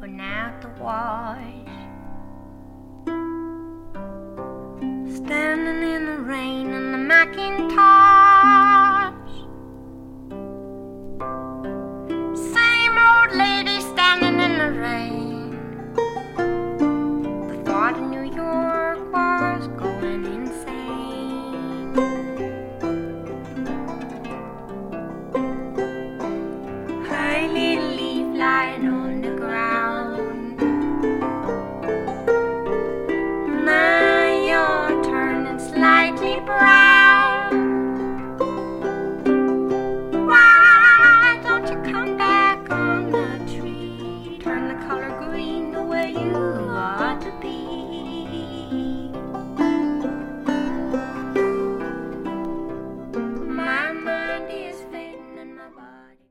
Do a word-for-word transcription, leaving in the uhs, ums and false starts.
putting out the wash. Standing in the rain in the Macintosh.